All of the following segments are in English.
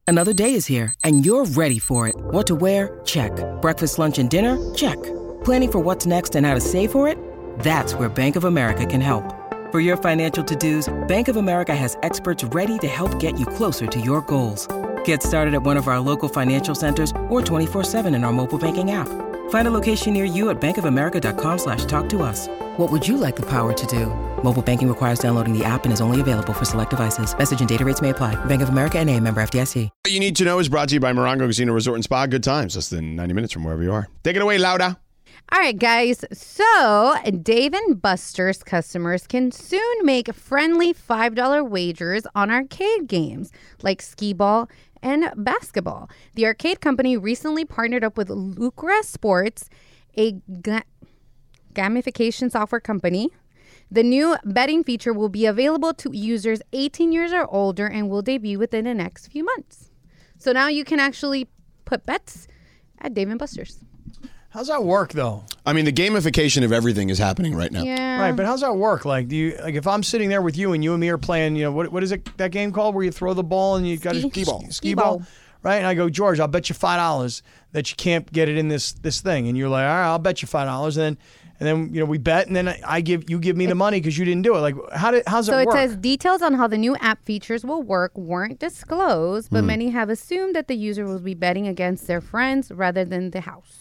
Another day is here, and you're ready for it. What to wear? Check. Breakfast, lunch, and dinner? Check. Planning for what's next and how to save for it? That's where Bank of America can help. For your financial to-dos, Bank of America has experts ready to help get you closer to your goals. Get started at one of our local financial centers or 24/7 in our mobile banking app. Find a location near you at bankofamerica.com/talktous. What would you like the power to do? Mobile banking requires downloading the app and is only available for select devices. Message and data rates may apply. Bank of America N.A., member FDIC. What you need to know is brought to you by Morongo Casino Resort and Spa. Good times, less than 90 minutes from wherever you are. Take it away, Laura. All right, guys. So Dave & Buster's customers can soon make friendly $5 wagers on arcade games like skee ball and basketball. The arcade company recently partnered up with Lucra Sports, a gamification software company. The new betting feature will be available to users 18 years or older and will debut within the next few months. So now you can actually put bets at Dave & Buster's. How's that work, though? I mean, the gamification of everything is happening right now. Yeah. Right, but how's that work? Like, if I'm sitting there with you and you and me are playing, what is it, that game called where you throw the ball and you got a skee ball, right? And I go, George, I'll bet you $5 that you can't get it in this thing, and you're like, all right, I'll bet you $5, and then we bet, and then you give me the money because you didn't do it. Like, how's it work? So it says details on how the new app features will work weren't disclosed, but many have assumed that the user will be betting against their friends rather than the house.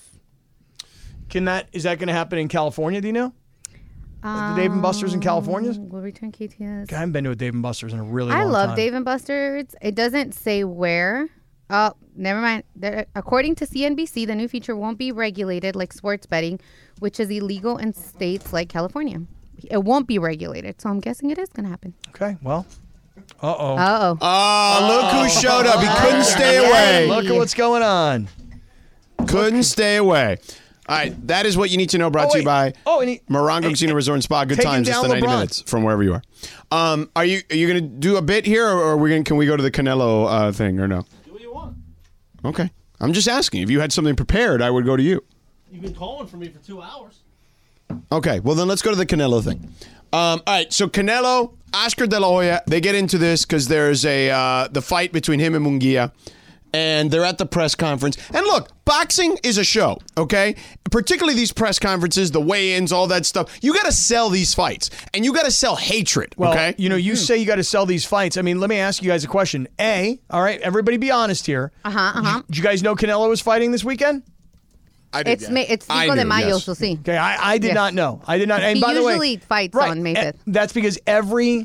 Is that going to happen in California? Do you know? The Dave & Buster's in California? Will return KTS. I haven't been to a Dave & Buster's in a really long time. I love Dave & Buster's. It doesn't say where. Oh, never mind. According to CNBC, the new feature won't be regulated like sports betting, which is illegal in states like California. It won't be regulated, so I'm guessing it is going to happen. Okay, well. Uh-oh. Uh-oh. Oh, look who showed up. He couldn't stay away. Look at what's going on. Couldn't stay away. All right, that is what you need to know, brought to you by Morongo Casino Resort and Spa. Good times, just 90 minutes from wherever you are. Are you going to do a bit here, or can we go to the Canelo thing, or no? Do what you want. Okay. I'm just asking. If you had something prepared, I would go to you. You've been calling for me for 2 hours. Okay, well then let's go to the Canelo thing. All right, so Canelo, Oscar De La Hoya, they get into this because there's the fight between him and Munguia. And they're at the press conference. And look, boxing is a show, okay? Particularly these press conferences, the weigh-ins, all that stuff. You got to sell these fights. And you got to sell hatred, okay? You say you got to sell these fights. I mean, let me ask you guys a question. All right, everybody be honest here. Did you guys know Canelo was fighting this weekend? I did, It's Cinco de Mayo, so see. Okay, I did not know. I did not. And by the way, usually fights on May 5th. That's because every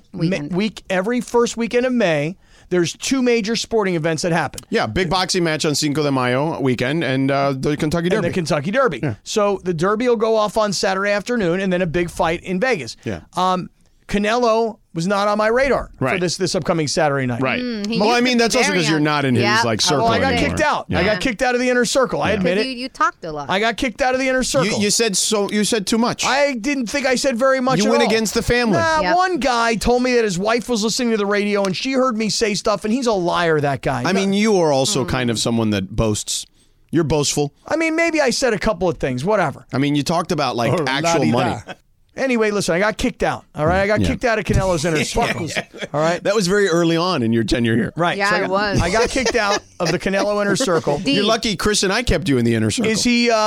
first weekend of May, there's 2 major sporting events that happen. Yeah, big boxing match on Cinco de Mayo weekend and the Kentucky Derby. And the Kentucky Derby. Yeah. So the Derby will go off on Saturday afternoon and then a big fight in Vegas. Yeah. Canelo was not on my radar for this upcoming Saturday night. Right. Well, I mean, that's also because you're not in his circle. Well, I got anymore. kicked out. Yeah. I got kicked out of the inner circle. I admit it. You talked a lot. I got kicked out of the inner circle. You said too much. I didn't think I said very much. You went against the family. One guy told me that his wife was listening to the radio and she heard me say stuff, and he's a liar, that guy. I mean, you are also kind of someone that boasts. You're boastful. I mean, maybe I said a couple of things, whatever. I mean, you talked about actual money. Anyway, listen, I got kicked out, all right? I got kicked out of Canelo's inner circle, all right? That was very early on in your tenure here. Right. Yeah, so it was. I got kicked out of the Canelo inner circle. You're lucky Chris and I kept you in the inner circle. Is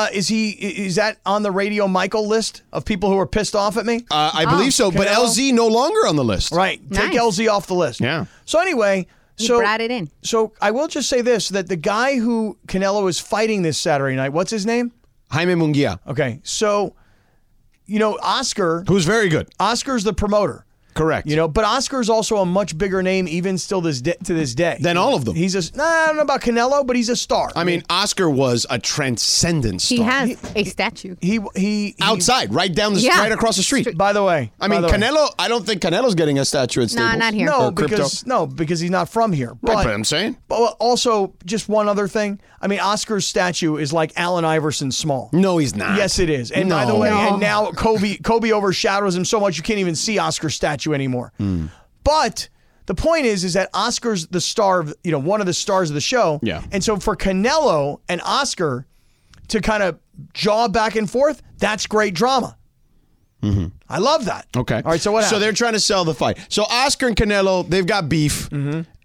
that on the Radio Michael list of people who are pissed off at me? I believe so, but Canelo? LZ no longer on the list. Right. Take LZ off the list. Yeah. So anyway... You brought it in. So I will just say this, that the guy who Canelo is fighting this Saturday night, what's his name? Jaime Munguia. Okay, so, Oscar... Who's very good. Oscar's the promoter. Correct. But Oscar's also a much bigger name even still to this day. Than all of them. He's I don't know about Canelo, but he's a star. I mean, Oscar was a transcendent star. He has a statue. He outside, right right across the street. By the way. Canelo, I don't think Canelo's getting a statue at Staples. No, not here. Because he's not from here. Right, but I'm saying. But also, just one other thing. I mean, Oscar's statue is like Allen Iverson small. No, he's not. Yes, it is. And by the way, and now Kobe overshadows him so much you can't even see Oscar's statue anymore. But the point is that Oscar's the star of, one of the stars of the show. Yeah. And so for Canelo and Oscar to kind of jaw back and forth, that's great drama. Mm-hmm. I love that. Okay. All right, so what happened? So they're trying to sell the fight. So Oscar and Canelo, they've got beef. Mm-hmm.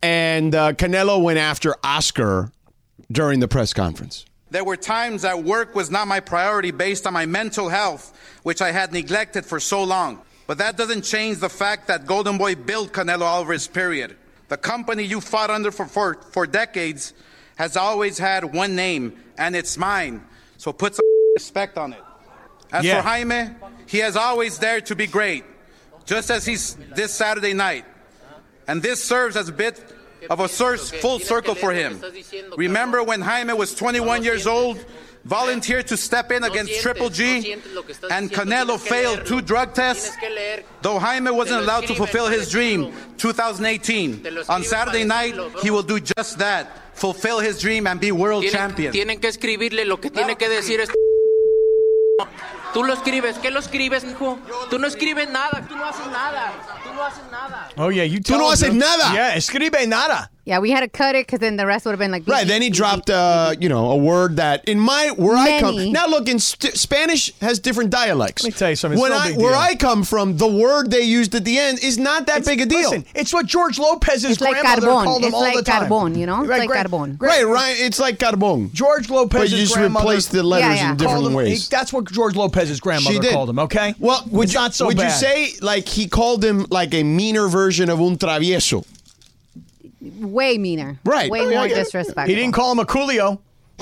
And Canelo went after Oscar during the press conference. There were times that work was not my priority based on my mental health, which I had neglected for so long. But that doesn't change the fact that Golden Boy built Canelo Alvarez, period. The company you fought under for decades has always had one name, and it's mine. So put some respect on it. As for Jaime, he has always dared to be great, just as he's this Saturday night. And this serves as a bit of a full circle for him. Remember when Jaime was 21 years old, volunteered to step in against Triple G, and Canelo failed 2 drug tests? Though Jaime wasn't allowed to fulfill his dream, 2018, on Saturday night, he will do just that, fulfill his dream and be world champion. Tienen que escribirle lo que tiene que decir es... Tú lo escribes. ¿Qué lo escribes, hijo? Tú no escribes nada. Tú no haces nada. Tú no haces nada. Oh, yeah. You tell Tú no him, haces dude. nada. Yeah, escribe nada. Yeah, we had to cut it because then the rest would have been like... Right, then he dropped, a word that where I come... Many. Now, look, in Spanish has different dialects. Let me tell you something. It's no big Where deal. I come from, the word they used at the end is not that big a deal. Listen, it's what George Lopez's It's like grandmother carbon. called him It's all like the time. carbon, you know? It's like Gran- carbon. Right, it's like carbon. George But Lopez's you just grandmother replace the letters Yeah. in called different him, ways. that's what George Lopez's grandmother She did. called him, okay? Well, It's not so would bad. you say, like, he called him, like, a meaner version of un travieso? Way meaner. Right. Way Oh, yeah, more yeah. disrespectful. He didn't call him a Coolio.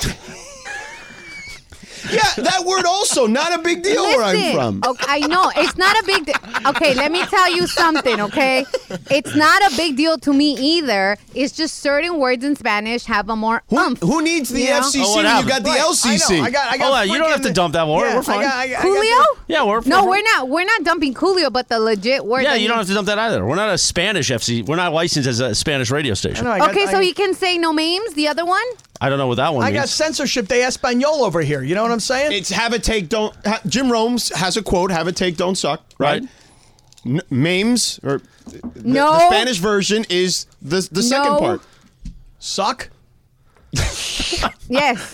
Yeah, that word also, not a big deal where I'm Listen, from. okay, I know. It's not a big deal. Okay, let me tell you something, okay? It's not a big deal to me either. It's just certain words in Spanish have a more oomph. Who needs the you know? FCC Oh, what when you happened? got the Right, LCC? I know. I got You don't have to dump that word. Yeah, We're fine. Coolio? Yeah, we're No, we're not. We're not dumping Coolio, but the legit word. Yeah, that you don't have to dump that either. We're not a Spanish FC. We're not licensed as a Spanish radio station. Okay, so he can say no memes. The other one. I don't know what that one I means. got censorship de Espanol over here. You know what I'm saying? It's have a take, don't... Jim Romes has a quote, have a take, don't suck, right? Memes, or No. the Spanish version is the second part. Suck? Yes.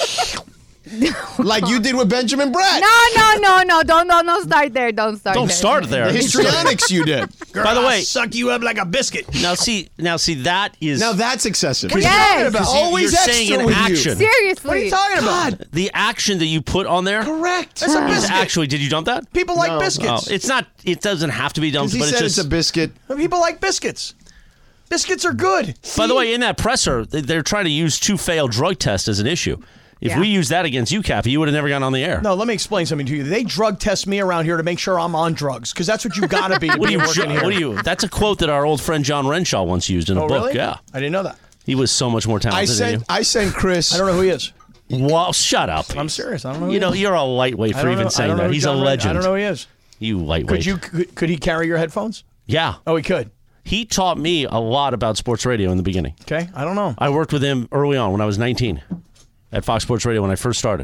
Like you did with Benjamin Bratt. No. Don't start there. Don't start. Don't there. start there. The histrionics you did. By the way, suck you up like a biscuit. now see that is Now that's excessive. What are you Yes. talking about? because you- Always you're extra saying an with you. action. Seriously. What are you talking about? The action that you put on there Correct. That's a is biscuit. actually. Did you dump that? People like No. Oh, biscuits. it's not. It doesn't have to be dumped, He but said it's just. it's a biscuit. People like biscuits. Biscuits are good. By the way, in that presser, they're trying to use 2 failed drug tests as an issue. If Yeah. we used that against you, Cappy, you would have never gotten on the air. No, let me explain something to you. They drug test me around here to make sure I'm on drugs, because that's what you got to be. What do you? working here. What do you? That's a quote that our old friend John Renshaw once used in a Oh, book. really? Yeah, I didn't know that. he was so much more talented than I sent Chris. I don't know who he is. you. Well, shut up. I'm serious. I don't know who You he know, is. you're a lightweight I for don't even know- I saying don't know that. who He's a John Ren- legend. I don't know who he is. You lightweight. Could he carry your headphones? Yeah. Oh, he could. He taught me a lot about sports radio in the beginning. Okay, I don't know. I worked with him early on when I was 19 at Fox Sports Radio when I first started.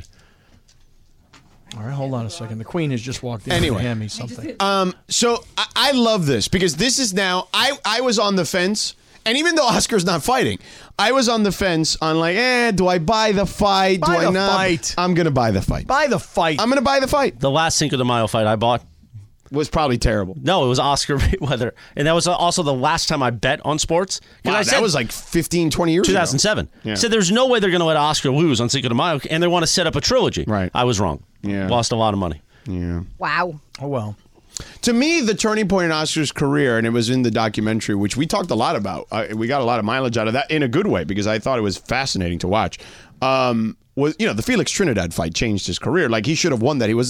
All right, hold on a second. The Queen has just walked in Anyway. to hand me something. So I love this because this is now, I was on the fence, and even though Oscar's not fighting, I was on the fence on like, do I buy the fight? Buy Do I the not? fight. I'm going to buy the fight. Buy the fight. I'm going to buy the fight. The last Cinco de Mayo fight I bought, Was probably terrible. no, it was Oscar Mayweather. And that was also the last time I bet on sports. 'Cause Wow, I that said was like 15, 20 years ago. 2007. Yeah. Said there's no way they're going to let Oscar lose on Cinco de Mayo, and they want to set up a trilogy. Right. I was wrong. Yeah. Lost a lot of money. Yeah. Wow. Oh, well. To me, the turning point in Oscar's career, and it was in the documentary, which we talked a lot about. We got a lot of mileage out of that in a good way because I thought it was fascinating to watch. Was the Felix Trinidad fight changed his career? Like he should have won that. He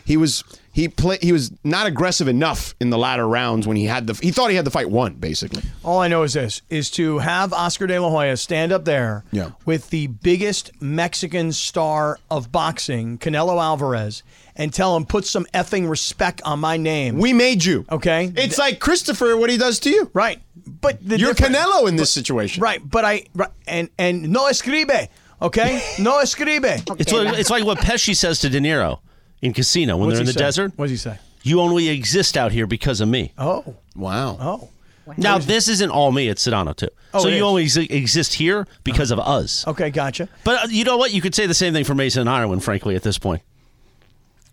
was not aggressive enough in the latter rounds when he thought he had the fight won basically. All I know is this, is to have Oscar De La Hoya stand up there Yeah. with the biggest Mexican star of boxing, Canelo Alvarez, and tell him, put some effing respect on my name. We made you. Okay. It's like Christopher, what he does to you. Right. But You're Canelo in this situation. Right, but and no escribe, okay? No escribe. It's like what Pesci says to De Niro in Casino when What's they're in he the say? desert. What does he say? You only exist out here because of me. Oh, Wow. Now, this isn't all me. It's Sedano, too. Oh, so it you is. only exist here because of us. okay, gotcha. But you know what? You could say the same thing for Mason and Ireland, frankly, at this point.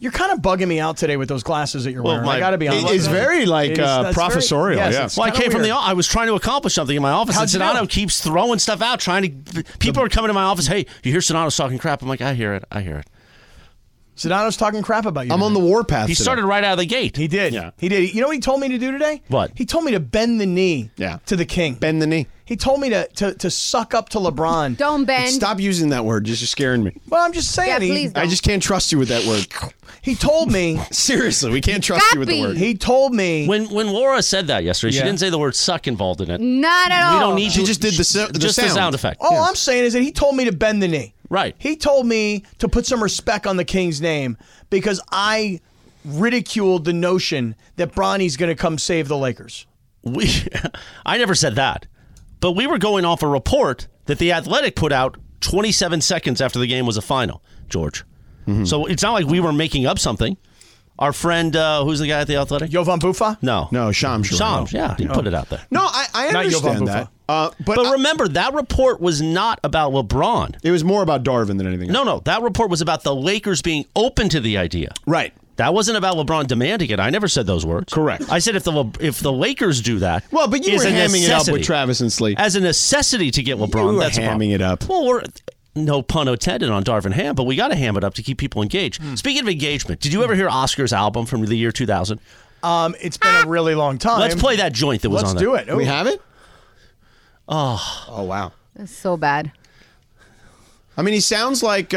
You're kind of bugging me out today with those glasses that you're Well, wearing. I got to be honest. It's very professorial. Yes, Well, I came from I was trying to accomplish something in my office, How'd you and know? Sedano keeps throwing stuff out, people are coming to my office. Hey, you hear Sedano's talking crap? I'm like, I hear it. Sedano's talking crap about you. I'm on the warpath. He today. started right out of the gate. He did. Yeah. He did. You know what he told me to do today? What? He told me to bend the knee to the king. Bend the knee. He told me to suck up to LeBron. Don't bend. Stop using that word. You're scaring me. Well, I'm just saying. Yeah, please don't. I just can't trust you with that word. He told me. Seriously, we can't trust you with the Gappy. word. He told me. When Laura said that yesterday, she Yeah. didn't say the word suck involved in it. Not at all. We don't need She to- just did the sound effect. All I'm saying is that he told me to bend the knee. Right. He told me to put some respect on the king's name because I ridiculed the notion that Bronny's going to come save the Lakers. I never said that. But we were going off a report that The Athletic put out 27 seconds after the game was a final, George. Mm-hmm. So it's not like we were making up something. Our friend, who's the guy at The Athletic? Jovan Bufa? No, Shams. yeah, he put it out there. No, I Not Jovan understand that. Bufa. But remember, that report was not about LeBron. it was more about Darvin than anything else. No, that report was about the Lakers being open to the idea. Right. That wasn't about LeBron demanding it. I never said those words. Correct. I said if the Lakers do that, Well, but you is were a hamming it up necessity. with Travis and Slee. As a necessity to get LeBron. You were that's a problem. hamming it up. Well, we're no pun intended on Darvin Ham, but we got to ham it up to keep people engaged. Speaking of engagement, did you ever hear Oscar's album from the year 2000? It's been a really long time. Let's play that joint that was Let's on there. do it. We Ooh. have it? Oh, wow. That's so bad. I mean, he sounds like,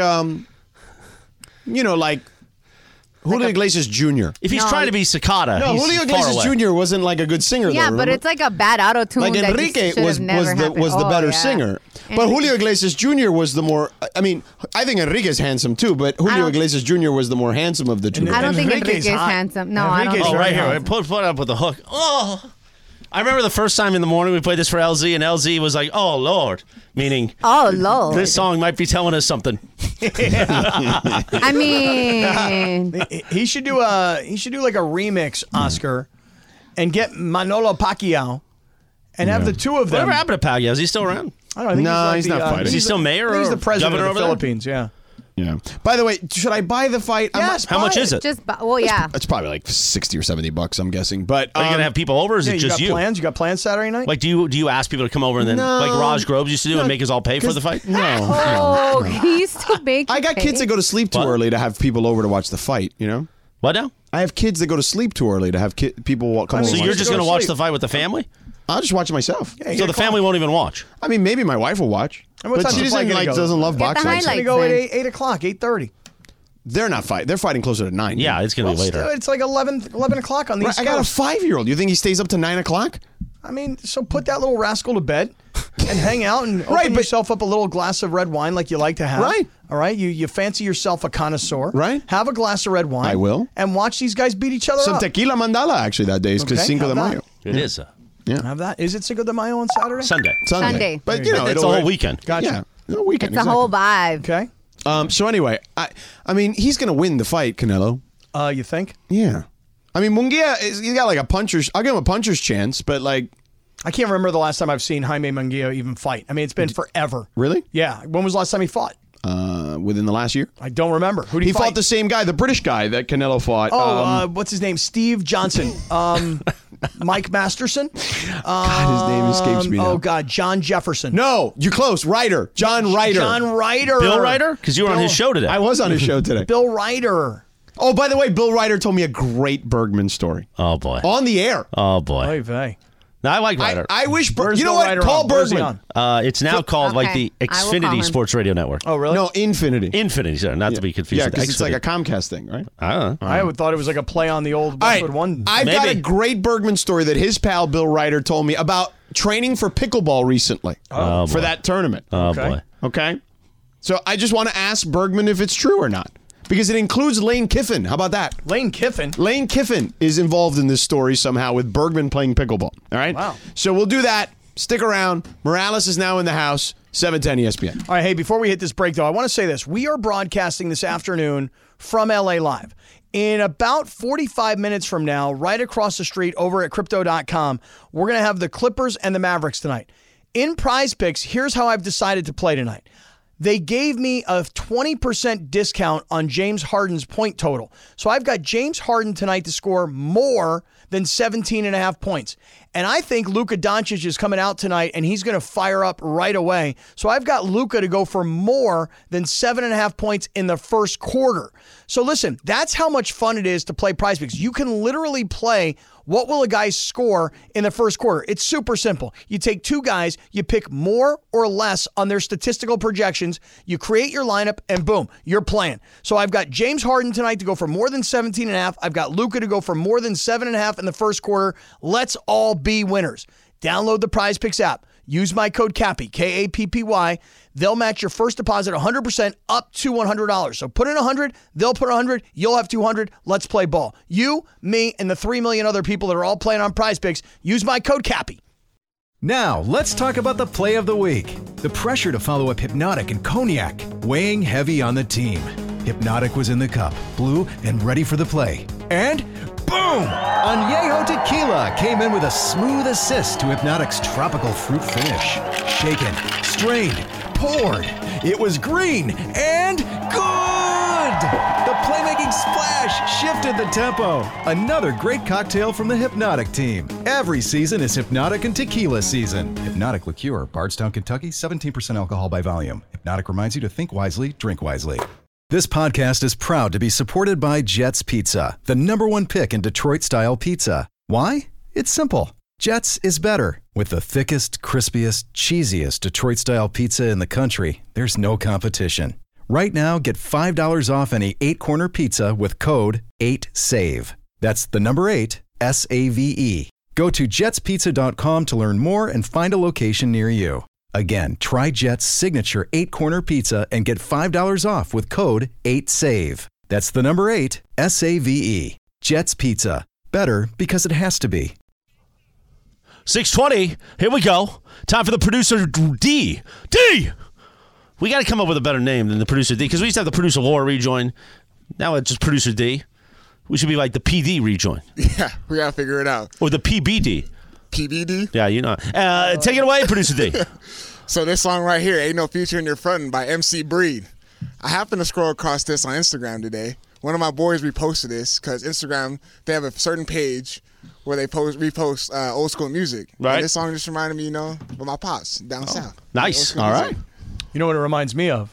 like Julio Iglesias Jr. If he's No. trying to be Cicada, No, he's Julio far Iglesias away. Jr. wasn't like a good singer, Yeah, though, but remember? it's like a bad auto tune. Like that Enrique just should was have never the happened. better Oh, yeah. singer, but Enrique- Julio Iglesias Jr. was the more. I mean, I think Enrique's handsome too, but Julio don't- Iglesias Jr. was the more handsome of the two. I don't think Enrique's Enrique's hot. handsome. No, I don't Enrique's think Oh, right very here. hot. Put it up with the hook. Oh. I remember the first time in the morning we played this for LZ, and LZ was like, "Oh Lord," meaning Oh, Lord. this song might be telling us something. I mean, He should do like a remix, Oscar, and get Manolo Pacquiao and have the two of them. Whatever happened to Pacquiao? Is he still around? I don't know, I think No, like he's not fighting. Is he still mayor I think he's or the president governor of over the there? Philippines. Yeah. Yeah. By the way, should I buy the fight? Yes. How much is it? just, yeah. It's probably like $60 or $70, I'm guessing. But Are you gonna have people over? Or is Yeah, it you just got you? plans? You got plans Saturday night? Like, do you ask people to come over and then, No. like Raj Groves used to do, and make us all pay for the fight? no. Oh, he used to make. I got kids that go to sleep too What? early to have people over to watch the fight. You know, What now? I have kids that go to sleep too early to have people come over. So and you're watch. just go gonna to watch sleep. the fight with the family? I'll just watch it myself. So the family won't even watch. I mean, maybe my wife will watch, And what but time's she the fight doesn't gonna go? doesn't love Get the boxing. highlights. It's gonna go at then. 8 o'clock, 8:30. They're not fighting. They're fighting closer to 9. Yeah, it's gonna be later. It's like 11 o'clock on the East I got a Coast. 5-year-old. You think he stays up to 9 o'clock? I mean, so put that little rascal to bed and hang out and open yourself up a little glass of red wine like you like to have. Right. All right. You fancy yourself a connoisseur. Right. Have a glass of red wine. I will. And watch these guys beat each other Some up. tequila mandala actually that day is because Okay, Cinco de how Mayo. about- It is Have that. Is it Cinco de Mayo on Saturday? Sunday. Sunday. But you know, It's it'll a whole weekend. Gotcha. Yeah, a weekend. It's a whole vibe. Okay. So anyway, I mean, he's going to win the fight, Canelo. You think? Yeah. I mean, Munguia, he's got like a puncher's. I'll give him a puncher's chance, but like, I can't remember the last time I've seen Jaime Munguia even fight. I mean, it's been forever. really? Yeah. When was the last time he fought? Within the last year? I don't remember. Who did he He fight? fought the same guy, the British guy that Canelo fought. what's his name? Steve Johnson. Mike Masterson. God, his name escapes me now. Oh, God. John Jefferson. No, you're close. Ryder. John Ryder. John Ryder. Bill Ryder? Because you were on his show today. I was on his show today. Bill Ryder. Oh, by the way, Bill Ryder told me a great Bergman story. Oh boy. On the air. Oh boy. Oy vey. Now I like Ryder. I wish. Where's You know Bill what? Ryder Call on? Where's he Bergman. on? It's now called like the Okay. I will call Xfinity him. Sports Radio Network. Oh, really? No, Infinity. Infinity, sorry, not to be confused Yeah, with because it's like a Xfinity. Comcast thing, right? I don't know. I thought it was like a play on the old All right, Westwood One. I've got a Maybe. great Bergman story that his pal Bill Ryder told me about training for pickleball recently Oh, for boy. that tournament. Oh Okay. boy. Okay, so I just want to ask Bergman if it's true or not because it includes Lane Kiffin. How about that? Lane Kiffin. Lane Kiffin is involved in this story somehow with Bergman playing pickleball. All right. Wow. So we'll do that. Stick around. Morales is now in the house. 710 ESPN. All right, hey, before we hit this break, though, I want to say this. We are broadcasting this afternoon from LA Live. In about 45 minutes from now, right across the street over at Crypto.com, we're going to have the Clippers and the Mavericks tonight. In Prize Picks, here's how I've decided to play tonight. they gave me a 20% discount on James Harden's point total. So I've got James Harden tonight to score more than 17.5 points. And I think Luka Doncic is coming out tonight and he's going to fire up right away. So I've got Luka to go for more than 7.5 points in the first quarter. So listen, that's how much fun it is to play Prize Picks. You can literally play what will a guy score in the first quarter. It's super simple. You take two guys, you pick more or less on their statistical projections, you create your lineup, and boom, you're playing. So I've got James Harden tonight to go for more than 17.5. I've got Luka to go for more than 7.5 in the first quarter. Let's all be winners. Download the Prize Picks app. Use my code CAPPY, K-A-P-P-Y. They'll match your first deposit 100% up to $100. So put in 100, they'll put 100, you'll have 200. Let's play ball. You, me, and the 3 million other people that are all playing on Prize Picks, use my code CAPPY. Now, let's talk about the play of the week. The pressure to follow up Hypnotic and Cognac, weighing heavy on the team. Hypnotic was in the cup, blue, and ready for the play. And boom! Añejo Tequila came in with a smooth assist to Hypnotic's tropical fruit finish. Shaken, strained, poured. It was green and good! The playmaking splash shifted the tempo. Another great cocktail from the Hypnotic team. Every season is Hypnotic and Tequila season. Hypnotic Liqueur, Bardstown, Kentucky, 17% alcohol by volume. Hypnotic reminds you to think wisely, drink wisely. This podcast is proud to be supported by Jets Pizza, the #1 pick in Detroit-style pizza. Why? It's simple. Jets is better. With the thickest, crispiest, cheesiest Detroit-style pizza in the country, there's no competition. Right now, get $5 off any 8-corner pizza with code 8SAVE. That's the number 8, S-A-V-E. Go to jetspizza.com to learn more and find a location near you. Again, try Jet's signature 8-corner pizza and get $5 off with code 8SAVE. That's the number 8, S-A-V-E. Jet's Pizza. Better because it has to be. 6:20. Here we go. Time for the producer D. D! We got to come up with a better name than the producer D because we used to have the producer Laura rejoin. Now it's just producer D. We should be like the PD rejoin. Yeah, we got to figure it out. Or the PBD. PBD? Yeah, you know. Take it away, producer D. So this song right here, Ain't No Future in Your Frontin' by MC Breed. I happened to scroll across this on Instagram today. One of my boys reposted this because Instagram, they have a certain page where they repost old school music. Right. And this song just reminded me, of my pops down south. Nice. All right. You know what it reminds me of?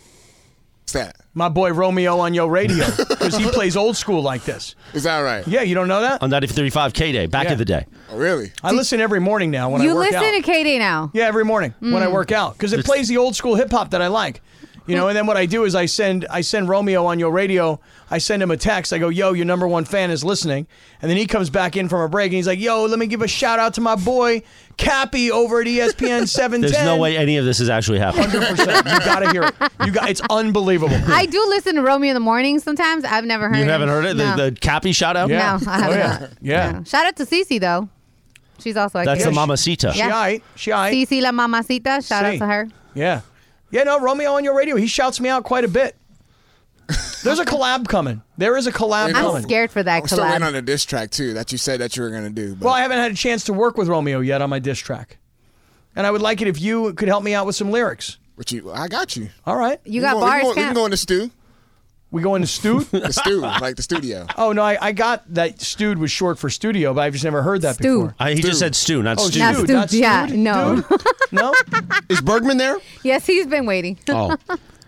What's that? My boy Romeo on Yo Radio, because he plays old school like this. Is that right? Yeah, you don't know that? On 95.35 K-Day, back in the day. Oh, really? I listen every morning now when I work out. You listen to K-Day now? Yeah, every morning when I work out, because it plays the old school hip hop that I like. And then what I do is I send Romeo on Yo Radio, I send him a text. I go, yo, your #1 fan is listening. And then he comes back in from a break and he's like, yo, let me give a shout out to my boy Cappy over at ESPN 710. There's no way any of this is actually happening. 100%. You got to hear it. It's unbelievable. I do listen to Romeo in the morning sometimes. I've never heard it. You haven't heard it? No. The Cappy shout out? Yeah. No, I haven't. Yeah. Shout out to Cece, though. She's also a That's the kid. mamacita. Yeah. She aight. Cece la mamacita. Shout out to her. Yeah. Yeah, no, Romeo on Your Radio, he shouts me out quite a bit. There's a collab coming. There is a collab coming. I'm scared for that I'm still waiting collab. on a diss track, too, that you said that you were going to do. But. Well, I haven't had a chance to work with Romeo yet on my diss track. And I would like it if you could help me out with some lyrics. I got you. All right. You got bars, We can go in the stew. We go into stew? The stew, like the studio. Oh, no, I got that stewed was short for studio, but I've just never heard that before. He just said stew, not stew. Not Stewed, stewed, not yeah, stewed? no. Dude? No? Is Bergman there? Yes, he's been waiting. Oh.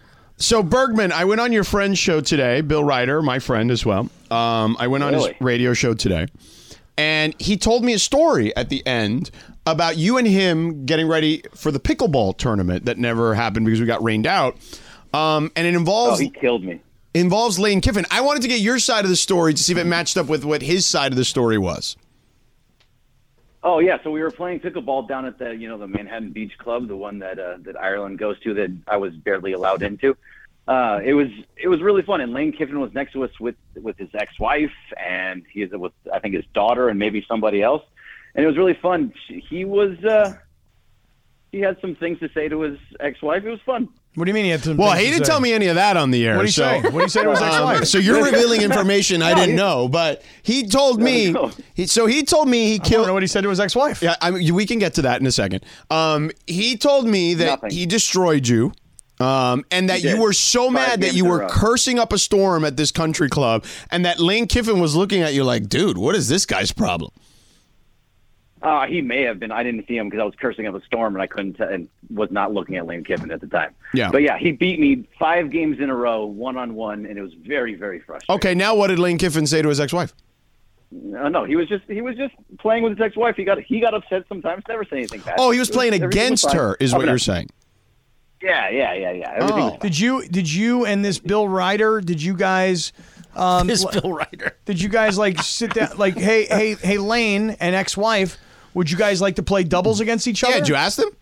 So, Bergman, I went on your friend's show today, Bill Ryder, my friend as well. I went on his radio show today, and he told me a story at the end about you and him getting ready for the pickleball tournament that never happened because we got rained out. And it involves... Oh, he killed me. Involves Lane Kiffin. I wanted to get your side of the story to see if it matched up with what his side of the story was. Oh yeah, so we were playing pickleball down at the the Manhattan Beach Club, the one that Ireland goes to that I was barely allowed into. It was really fun, and Lane Kiffin was next to us with his ex-wife, and he is with I think his daughter and maybe somebody else, and it was really fun. He had some things to say to his ex-wife. It was fun. What do you mean he had some Well, things he to didn't say? tell me any of that on the air. What did he say? What did he say to his ex-wife? So you're revealing information I didn't know, but he told me. He told me he killed. I don't know what he said to his ex-wife. Yeah, we can get to that in a second. He told me that he destroyed you. And that you were so mad that you were cursing up a storm at this country club, and that Lane Kiffin was looking at you like, dude, what is this guy's problem? He may have been. I didn't see him because I was cursing up a storm, and I couldn't and was not looking at Lane Kiffin at the time. Yeah. But yeah, he beat me 5 games in a row, 1-on-1, and it was very, very frustrating. Okay, now what did Lane Kiffin say to his ex-wife? No, he was just playing with his ex-wife. He got upset sometimes. Never say anything bad. Oh, he was playing against her, is what you're saying. Yeah. Everything was fine. Did you and this Bill Ryder? Did you guys? This Bill Ryder. Did you guys like sit down? Like, hey, Lane and ex-wife. Would you guys like to play doubles against each other? Yeah, did you ask them?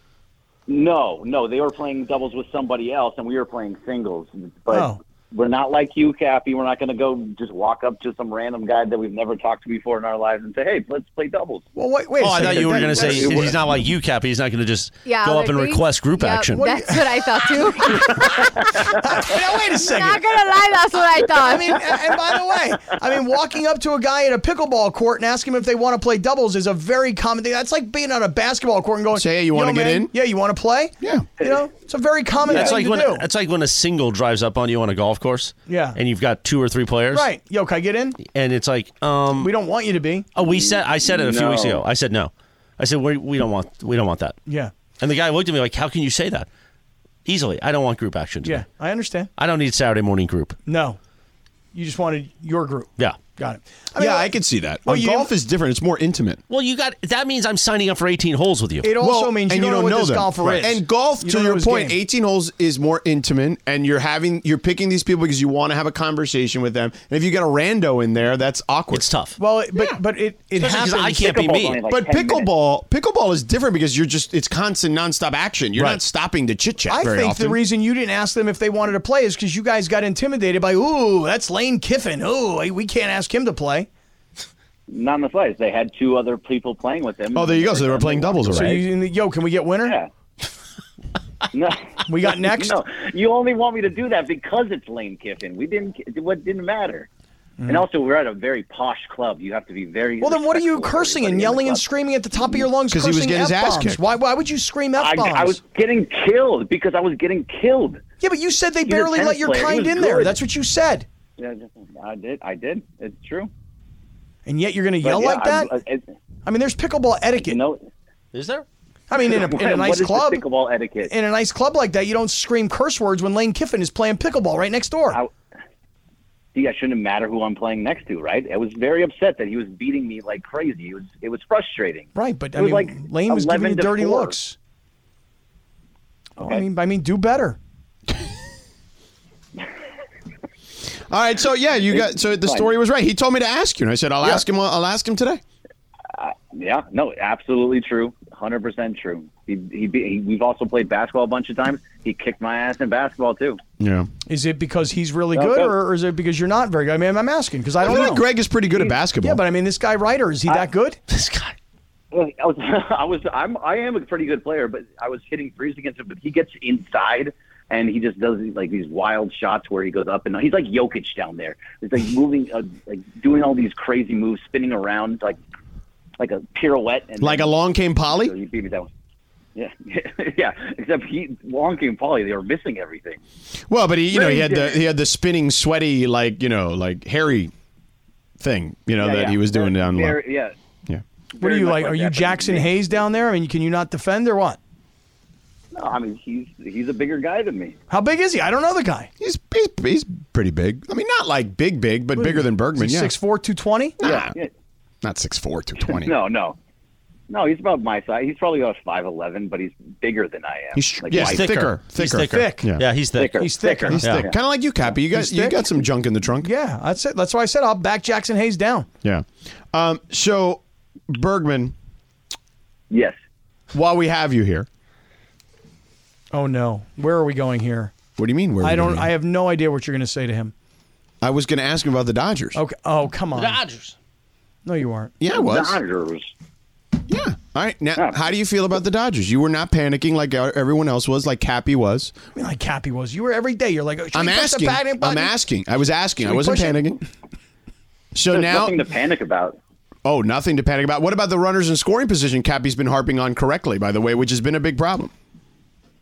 No, they were playing doubles with somebody else, and we were playing singles. But we're not like you, Cappy. We're not going to go just walk up to some random guy that we've never talked to before in our lives and say, hey, let's play doubles. Well, wait a second. I thought you were going to say he's not like you, Cappy. He's not going to just go up and request group action. That's what I thought, too. Now, wait a second. Not going to lie, that's what I thought. I mean, and by the way, walking up to a guy at a pickleball court and asking him if they want to play doubles is a very common thing. That's like being on a basketball court and going, say, hey, you want to get in? Yeah, you want to play? Yeah. It's a very common thing to do. It's like when a single drives up on you on a golf course. Yeah. And you've got 2 or 3 players. Right. Yo, can I get in? And it's like, we don't want you to be. Oh, I said it a few weeks ago. I said no. I said we don't want that. Yeah. And the guy looked at me like, how can you say that? Easily. I don't want group action today. Yeah, I understand. I don't need Saturday morning group. No. You just wanted your group. Yeah. Got it. I can see that. Golf is different. It's more intimate. Well, that means I'm signing up for 18 holes with you. It also means you don't know what this golfer is. And golf, to your point, 18 holes is more intimate, and you're picking these people because you want to have a conversation with them. And if you get a rando in there, that's awkward. It's tough. Well, but it happens. I can't be mean. But pickleball is different because it's constant, nonstop action. You're not stopping to chit chat. I think often. the reason you didn't ask them if they wanted to play is because you guys got intimidated by, ooh, that's Lane Kiffin. Ooh, we can't ask him to play. Not in the slightest. They had 2 other people playing with them. Oh, there you go. So they were playing doubles already. So can we get winner? Yeah. No, we got next. No, you only want me to do that because it's Lane Kiffin. What didn't matter. And also, we're at a very posh club. You have to be very. Well, then what are you cursing and yelling and screaming at the top of your lungs? Because he was getting his ass kicked. Why would you scream F-bombs? I was getting killed because I was getting killed. Yeah, but you said they barely let your kind in there. That's what you said. Yeah, I did. It's true. And yet you're going to yell like that? I mean, there's pickleball etiquette. Is there? I mean, in a nice club. What is pickleball etiquette? In a nice club like that, you don't scream curse words when Lane Kiffin is playing pickleball right next door. I shouldn't matter who I'm playing next to, right? I was very upset that he was beating me like crazy. It was frustrating. Right, but Lane was giving you dirty looks. Okay. I mean, do better. All right, so the story was right. He told me to ask you, and I said I'll ask him. I'll ask him today. Absolutely true, 100% true. We've also played basketball a bunch of times. He kicked my ass in basketball too. Yeah. Is it because he's really good, or is it because you're not very good? I mean, I'm asking because I don't know. Greg is pretty good at basketball. Yeah, but I mean, this guy Ryder, is he that good? This guy. I am a pretty good player, but I was hitting threes against him. But he gets inside. And he just does like these wild shots where he goes up and he's like Jokic down there. He's like moving, like doing all these crazy moves, spinning around like a pirouette. And like a long came Polly? So he beat me down. Yeah, yeah. Except long came Polly. They were missing everything. Well, but he had the spinning, sweaty, like hairy thing, that he was doing down low. Yeah. What are you like? Are you Jackson Hayes down there? I mean, can you not defend or what? No, I mean he's a bigger guy than me. How big is he? I don't know the guy. He's pretty big. I mean, not like big, but bigger than Bergman. Yeah, 6'4", 220. Nah, not 6'4", 220. No, he's about my size. He's probably about 5'11", but he's bigger than I am. He's thicker. He's thick. Yeah, he's thick. He's thicker. He's thick. Kind of like you, Cappy. You got some junk in the trunk. Yeah, that's it. That's why I said I'll back Jackson Hayes down. Yeah. So Bergman. Yes. While we have you here. Oh no! Where are we going here? What do you mean? I have no idea what you're going to say to him. I was going to ask him about the Dodgers. Okay. Oh, come on. The Dodgers. No, you weren't. Yeah, I was. Dodgers. Yeah. All right. Now, how do you feel about the Dodgers? You were not panicking like everyone else was, like Cappy was. I mean, like Cappy was. You were every day. You're like, I'm asking. I was asking. I wasn't panicking. So There's now, nothing to panic about. Oh, nothing to panic about. What about the runners in scoring position? Cappy's been harping on correctly, by the way, which has been a big problem.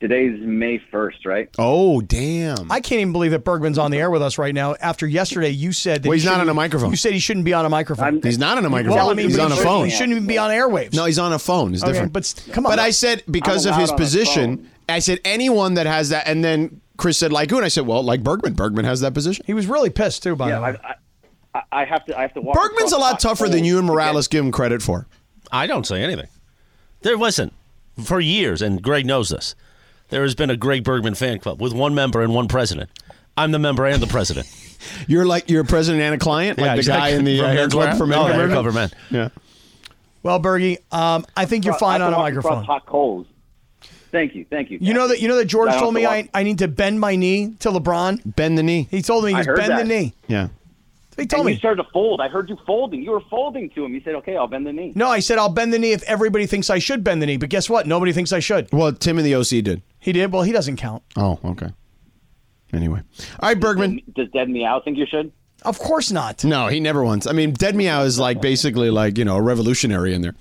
Today's May 1st, right? Oh, damn. I can't even believe that Bergman's on the air with us right now. After yesterday, you said that Well, he's not on a microphone. You said he shouldn't be on a microphone. He's not on a microphone. Well, I mean, he's but on a he phone. He shouldn't even be on airwaves. No, he's on a phone. It's Okay, different. but come on. But I said because of I'm his allowed on a position, phone. I said anyone that has that, and then Chris said like who, and I said, well, like Bergman. Bergman has that position. He was really pissed too, by the way. I have to walk. Bergman's a lot tougher than you and Morales give him credit for. I don't say anything. Listen, for years, and Greg knows this, there has been a Greg Bergman fan club with one member and one president. I'm the member and the president. You're a president and a client, like the guy in the hair club for men. Oh, hair club for men. Yeah. Well, Bergie, I think you're fine on a microphone. Hot coals. Thank you. You know that George I don't told me have to I need to bend my knee to LeBron. Bend the knee. He told me I he's heard bend the that. knee. Yeah. He told and me. you started to fold. I heard you folding. You were folding to him. You said, "Okay, I'll bend the knee." No, I said I'll bend the knee if everybody thinks I should bend the knee. But guess what? Nobody thinks I should. Well, Tim in the OC did. He did. Well, he doesn't count. Oh, okay. Anyway. All right, Bergman. Does Dead Meow think you should? Of course not. No, he never wants. I mean, Dead Meow is like basically like, a revolutionary in there.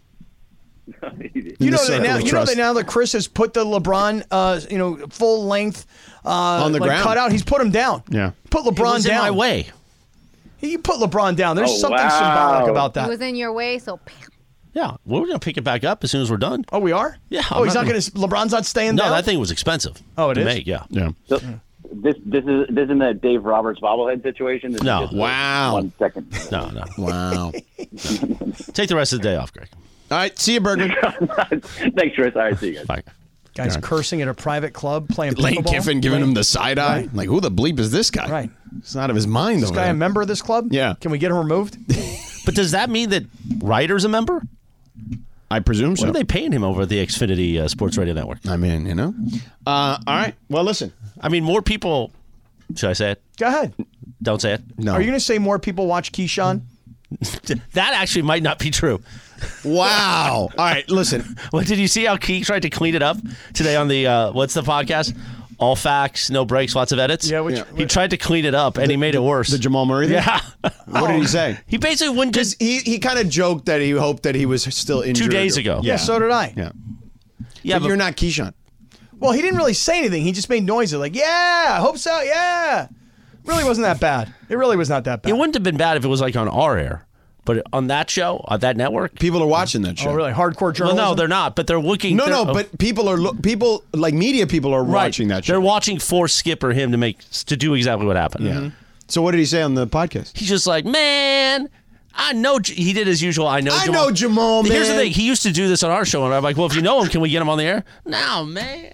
You know that now that Chris has put the LeBron, full length on the ground cutout, he's put him down. Yeah. Put LeBron He was down. in my way. He put LeBron down. There's Oh, something wow. symbolic about It that. was in your way, so Yeah, we're going to pick it back up as soon as we're done. Oh, we are? Yeah. Oh, he's not going to. LeBron's not staying No, down. that thing was expensive. Oh, it to is? make, yeah. Yeah. So, this isn't a Dave Roberts bobblehead situation. This No. is just Wow. 1 second. No. Wow. Take the rest of the day off, Greg. All right. See you, Bergman. Thanks, Chris. All right, see you guys. Bye. Guy's cursing at a private club playing Lane pickleball. Kiffin giving him the side eye. Right. Like, who the bleep is this guy? Right. It's out of his mind. This over guy there. a member of this club? Yeah. Can we get him removed? But does that mean that Ryder's a member? I presume What so. are they paying him over at the Xfinity Sports Radio Network? I mean, all right. Well, listen. I mean, more people. Should I say it? Go ahead. Don't say it. No. Are you going to say more people watch Keyshawn? That actually might not be true. Wow. All right. Listen. Well, did you see how Key tried to clean it up today on the what's the podcast? All facts, no breaks, lots of edits. Yeah, he tried to clean it up and he made it worse. The Jamal Murray thing? Yeah. What did he say? He basically wouldn't. Because he kind of joked that he hoped that he was still injured. 2 days ago. Yeah, so did I. Yeah. Yeah, but you're not Keyshawn. Well, he didn't really say anything. He just made noises like, yeah, I hope so, yeah. Really wasn't that bad. It really was not that bad. It wouldn't have been bad if it was like on our air. But on that show, on that network, people are watching that show. Oh, really? Hardcore journalism? Well, no, they're not. But they're looking. No, but people are like media people are watching that show. They're watching for Skip or him to do exactly what happened. Yeah. So what did he say on the podcast? He's just like, man, I know. He did his usual. I know Jamal, man. Here's the thing. He used to do this on our show, and I'm like, well, if you know him, can we get him on the air? No, man.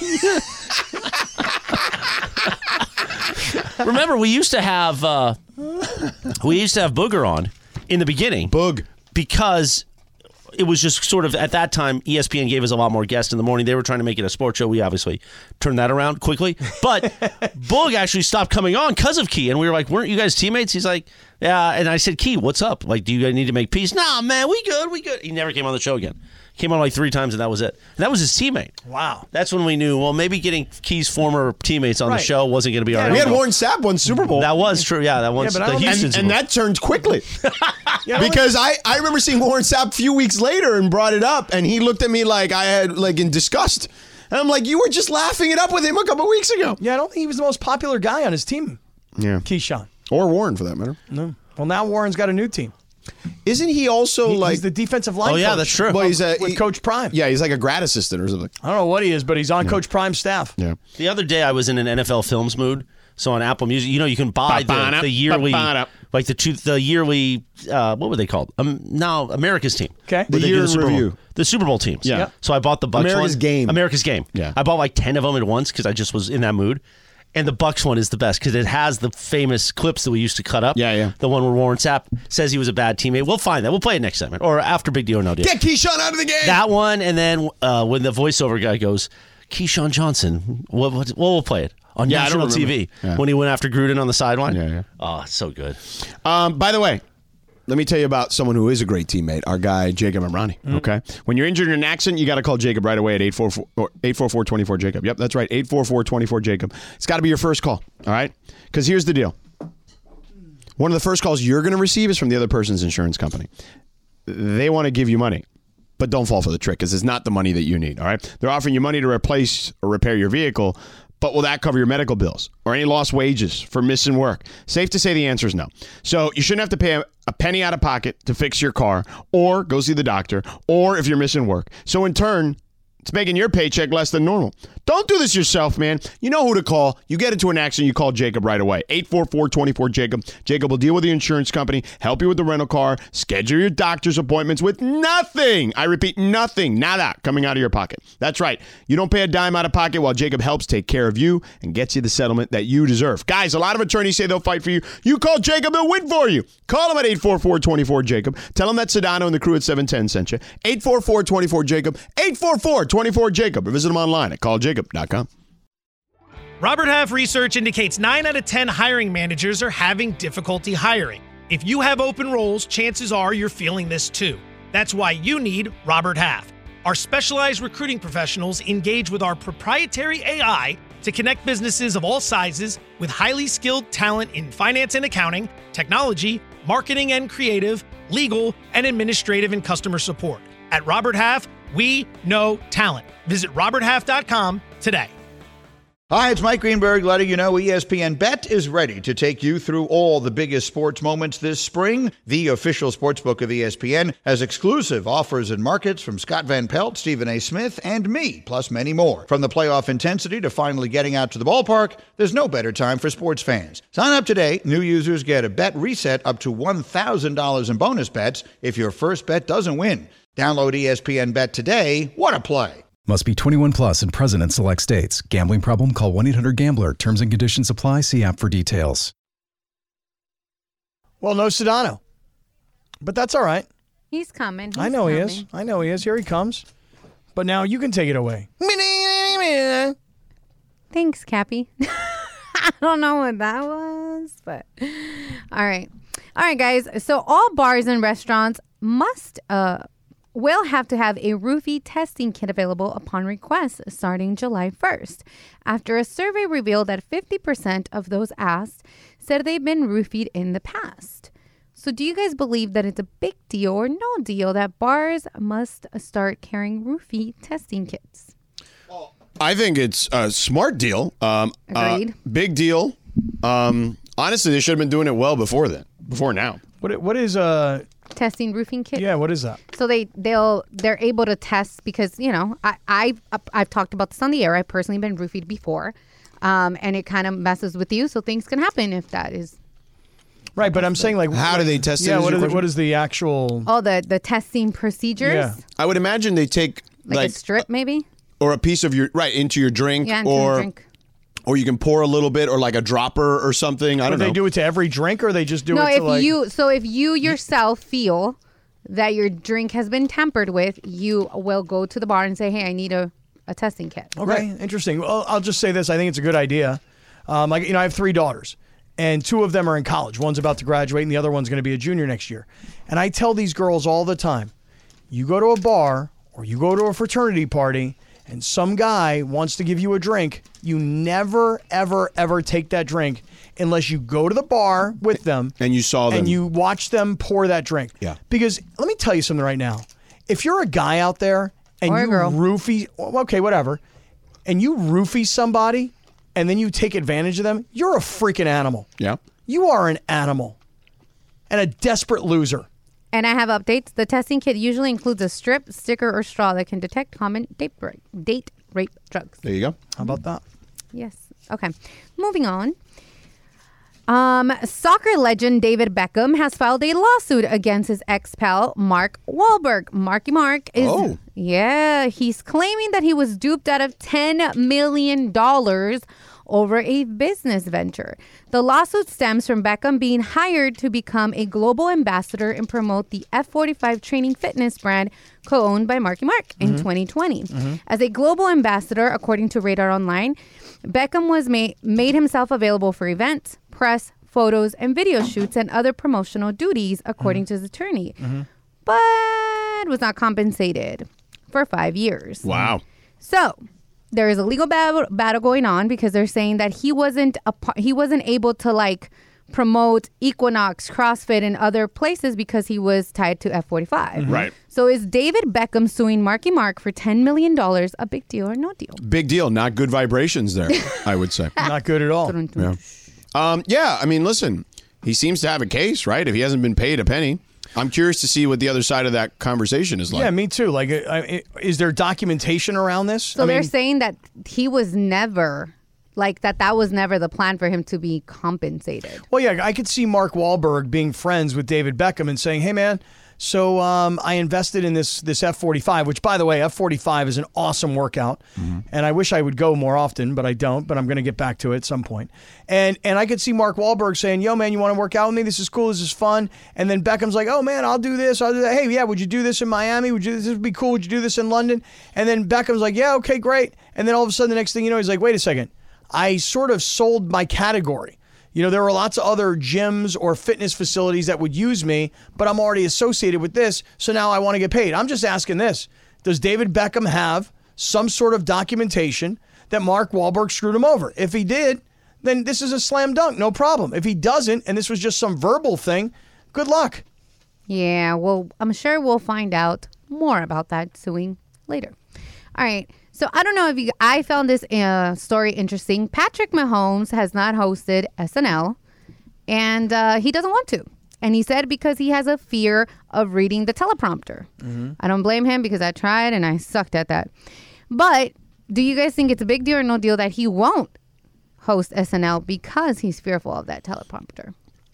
Remember, we used to have Booger on in the beginning. Boog. Because it was just sort of, at that time, ESPN gave us a lot more guests in the morning. They were trying to make it a sports show. We obviously turned that around quickly. But Boog actually stopped coming on because of Key. And we were like, weren't you guys teammates? He's like, yeah. And I said, Key, what's up? Like, do you guys need to make peace? Nah, man, we good. He never came on the show again. Came on like 3 times, and that was it. And that was his teammate. Wow. That's when we knew, well, maybe getting Key's former teammates on the Right. show wasn't going to be our We had Warren Sapp won Super Bowl. That was true. Yeah, that was but I the don't think- Houston Super and Bowl. that turned quickly. Because I remember seeing Warren Sapp a few weeks later and brought it up, and he looked at me like I had like in disgust. And I'm like, you were just laughing it up with him a couple weeks ago. Yeah, I don't think he was the most popular guy on his team, Yeah. Keyshawn. Or Warren, for that matter. No. Well, now Warren's got a new team. Isn't he also like... He's the defensive line Oh, yeah, coach. that's true. Well, he's with Coach Prime. Yeah, he's like a grad assistant or something. I don't know what he is, but he's on Coach Prime's staff. Yeah. The other day, I was in an NFL Films mood. So on Apple Music, you can buy the yearly, like the yearly, what were they called? Now America's Team. Okay. Where The they year do in Super Bowl. review. The Super Bowl teams. Yeah. Yep. So I bought the Bucks America's one. Game. America's Game. Yeah. I bought like 10 of them at once because I just was in that mood. And the Bucks one is the best because it has the famous clips that we used to cut up. Yeah, yeah. The one where Warren Sapp says he was a bad teammate. We'll find that. We'll play it next segment or after Big Deal or No Deal. Get Keyshawn out of the game! That one, and then when the voiceover guy goes, Keyshawn Johnson, we'll play it on Yeah, I don't national TV remember. when he went after Gruden on the sideline. Yeah, yeah. Oh, it's so good. By the way, let me tell you about someone who is a great teammate, our guy, Jacob Amrani. Okay? When you're injured in an accident, you got to call Jacob right away at 844-24-JACOB. Yep, that's right, 844-24-JACOB. It's got to be your first call, all right? Because here's the deal. One of the first calls you're going to receive is from the other person's insurance company. They want to give you money. But don't fall for the trick because it's not the money that you need, all right? They're offering you money to replace or repair your vehicle, but will that cover your medical bills or any lost wages for missing work? Safe to say the answer is no. So you shouldn't have to pay a penny out of pocket to fix your car or go see the doctor or if you're missing work. So in turn, it's making your paycheck less than normal. Don't do this yourself, man. You know who to call. You get into an accident, you call Jacob right away. 844-24-JACOB. Jacob will deal with the insurance company, help you with the rental car, schedule your doctor's appointments with nothing. I repeat, nothing, nada, coming out of your pocket. That's right. You don't pay a dime out of pocket while Jacob helps take care of you and gets you the settlement that you deserve. Guys, a lot of attorneys say they'll fight for you. You call Jacob, he'll win for you. Call him at 844-24-JACOB. Tell him that Sedano and the crew at 710 sent you. 844-24-JACOB. 844-24-JACOB. Or visit him online at calljacob.com. Robert Half research indicates 9 out of 10 hiring managers are having difficulty hiring. If you have open roles, chances are you're feeling this too. That's why you need Robert Half. Our specialized recruiting professionals engage with our proprietary AI to connect businesses of all sizes with highly skilled talent in finance and accounting, technology, marketing and creative, legal, and administrative and customer support. At Robert Half, we know talent. Visit roberthalf.com today. Hi, it's Mike Greenberg letting you know ESPN Bet is ready to take you through all the biggest sports moments this spring. The official sportsbook of ESPN has exclusive offers and markets from Scott Van Pelt, Stephen A. Smith, and me, plus many more. From the playoff intensity to finally getting out to the ballpark, there's no better time for sports fans. Sign up today. New users get a bet reset up to $1,000 in bonus bets if your first bet doesn't win. Download ESPN Bet today. What a play. Must be 21 plus and present in select states. Gambling problem? Call 1-800-GAMBLER. Terms and conditions apply. See app for details. Well, no Sedano. But that's all right. He's coming. I know he is. I know he is. Here he comes. But now you can take it away. Thanks, Cappy. I don't know what that was, but all right. All right, guys. So all bars and restaurants will have to have a roofie testing kit available upon request starting July 1st, after a survey revealed that 50% of those asked said they've been roofied in the past. So do you guys believe that it's a big deal or no deal that bars must start carrying roofie testing kits? I think it's a smart deal. Agreed. Big deal. Honestly, they should have been doing it well before now. What is testing roofing kit? Yeah, what is that? So they're able to test because, you know, I've talked about this on the air. I've personally been roofied before, and it kind of messes with you. So things can happen if that is right. But I'm saying, like, how do they test it? Yeah, what is the actual? Oh, the testing procedures. Yeah. I would imagine they take like a strip, maybe, or a piece of into your drink, into your drink. Or you can pour a little bit, or like a dropper or something. I don't know. Do they do it to every drink, or they just do it to if you yourself feel that your drink has been tampered with, you will go to the bar and say, "Hey, I need a testing kit." Okay, interesting. Well, I'll just say this: I think it's a good idea. I have 3 daughters, and 2 of them are in college. One's about to graduate, and the other one's going to be a junior next year. And I tell these girls all the time: you go to a bar or you go to a fraternity party, and some guy wants to give you a drink, you never, ever, ever take that drink unless you go to the bar with them. And you saw them. And you watch them pour that drink. Yeah. Because let me tell you something right now. If you're a guy out there and or you roofie, okay, whatever, and you roofie somebody and then you take advantage of them, you're a freaking animal. Yeah. You are an animal and a desperate loser. And I have updates. The testing kit usually includes a strip, sticker, or straw that can detect common date rape drugs. There you go. How about that? Yes. Okay. Moving on. Soccer legend David Beckham has filed a lawsuit against his ex-pal Mark Wahlberg. Marky Mark is... Yeah. He's claiming that he was duped out of $10 million over a business venture. The lawsuit stems from Beckham being hired to become a global ambassador and promote the F45 training fitness brand co-owned by Marky Mark in 2020. As a global ambassador, according to Radar Online, Beckham was made himself available for events, press, photos, and video shoots and other promotional duties, according to his attorney, but was not compensated for 5 years. Wow. So there is a legal battle going on because they're saying that he wasn't able to promote Equinox, CrossFit, and other places because he was tied to F45. Right. So is David Beckham suing Marky Mark for $10 million a big deal or no deal? Big deal. Not good vibrations there, I would say. Not good at all. Yeah. I mean, listen, he seems to have a case, right? If he hasn't been paid a penny. I'm curious to see what the other side of that conversation is like. Yeah, me too. Like, is there documentation around this? So they're saying that he was never, like, that was never the plan for him to be compensated. Well, yeah, I could see Mark Wahlberg being friends with David Beckham and saying, hey, man, so I invested in this F45, which, by the way, F45 is an awesome workout. And I wish I would go more often, but I don't. But I'm going to get back to it at some point. And I could see Mark Wahlberg saying, yo, man, you want to work out with me? This is cool. This is fun. And then Beckham's like, oh, man, I'll do this. I'll do that. Hey, yeah, would you do this in Miami? This would be cool. Would you do this in London? And then Beckham's like, yeah, okay, great. And then all of a sudden, the next thing you know, he's like, wait a second. I sort of sold my category. You know, there are lots of other gyms or fitness facilities that would use me, but I'm already associated with this, so now I want to get paid. I'm just asking this. Does David Beckham have some sort of documentation that Mark Wahlberg screwed him over? If he did, then this is a slam dunk, no problem. If he doesn't, and this was just some verbal thing, good luck. Yeah, well, I'm sure we'll find out more about that suing later. All right. So I don't know if I found this story interesting. Patrick Mahomes has not hosted SNL, and he doesn't want to. And he said because he has a fear of reading the teleprompter. I don't blame him because I tried and I sucked at that. But do you guys think it's a big deal or no deal that he won't host SNL because he's fearful of that teleprompter?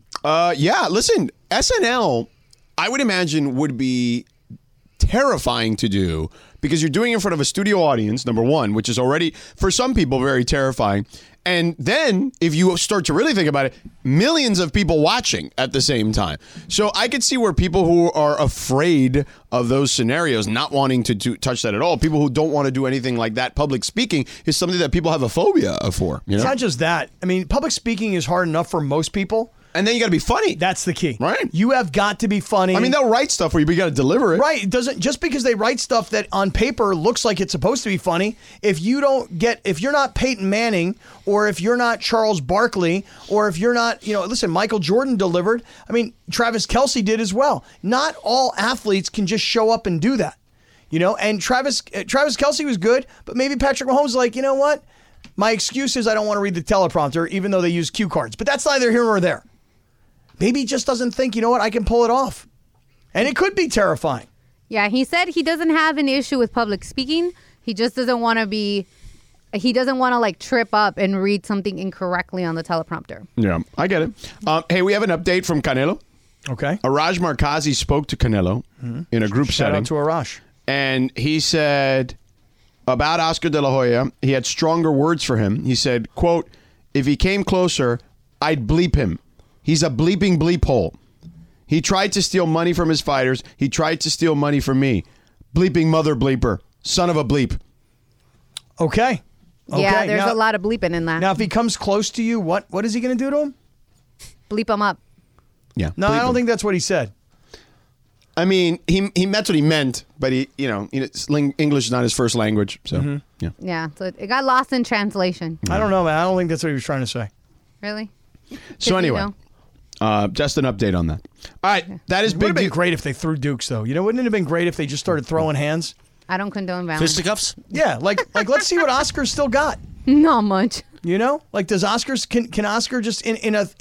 Yeah, listen, SNL, I would imagine, would be terrifying to do because you're doing it in front of a studio audience, number one, which is already, for some people, very terrifying. And then, if you start to really think about it, millions of people watching at the same time. So I could see where people who are afraid of those scenarios, not wanting to touch that at all, people who don't want to do anything like that, public speaking is something that people have a phobia for. You know? It's not just that. I mean, public speaking is hard enough for most people. And then you got to be funny. That's the key. Right. You have got to be funny. I mean, they'll write stuff for you, but you got to deliver it. Right. It doesn't, just because they write stuff that on paper looks like it's supposed to be funny, if you're not Peyton Manning, or if you're not Charles Barkley, or if you're not, listen, Michael Jordan delivered. I mean, Travis Kelce did as well. Not all athletes can just show up and do that. And Travis Kelce was good, but maybe Patrick Mahomes is like, you know what? My excuse is I don't want to read the teleprompter, even though they use cue cards. But that's neither here nor there. Maybe he just doesn't think, you know what, I can pull it off. And it could be terrifying. Yeah, he said he doesn't have an issue with public speaking. He just doesn't want to like trip up and read something incorrectly on the teleprompter. Yeah, I get it. Hey, we have an update from Canelo. Okay. Arash Markazi spoke to Canelo in a group setting. Shout out to Arash. And he said about Oscar De La Hoya, he had stronger words for him. He said, quote, if he came closer, I'd bleep him. He's a bleeping bleep hole. He tried to steal money from his fighters. He tried to steal money from me. Bleeping mother bleeper. Son of a bleep. Okay. Yeah, there's a lot of bleeping in that. Now, if he comes close to you, what is he going to do to him? Bleep him up. Yeah. No, I don't think that's what he said. I mean, that's what he meant, but English is not his first language, so yeah. Yeah, so it got lost in translation. I don't know, man. I don't think that's what he was trying to say. Really? So anyway, just an update on that. All right, that is big. It would have been great if they threw dukes, though. Wouldn't it have been great if they just started throwing hands? I don't condone violence. Fisticuffs? Yeah, like let's see what Oscar's still got. Not much. Like does Oscar's can Oscar just in a